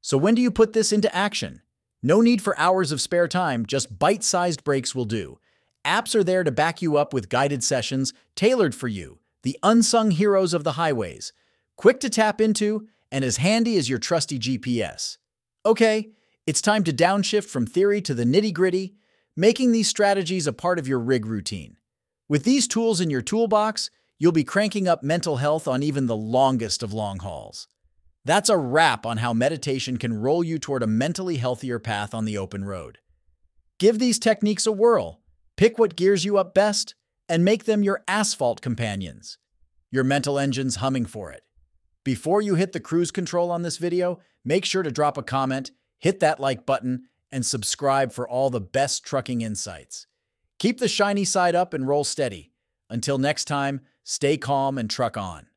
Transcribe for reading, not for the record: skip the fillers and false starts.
So when do you put this into action? No need for hours of spare time, just bite-sized breaks will do. Apps are there to back you up with guided sessions tailored for you, the unsung heroes of the highways. Quick to tap into and as handy as your trusty GPS. Okay, it's time to downshift from theory to the nitty-gritty, making these strategies a part of your rig routine. With these tools in your toolbox, you'll be cranking up mental health on even the longest of long hauls. That's a wrap on how meditation can roll you toward a mentally healthier path on the open road. Give these techniques a whirl, pick what gears you up best, and make them your asphalt companions. Your mental engine's humming for it. Before you hit the cruise control on this video, make sure to drop a comment, hit that like button, and subscribe for all the best trucking insights. Keep the shiny side up and roll steady. Until next time, stay calm and truck on.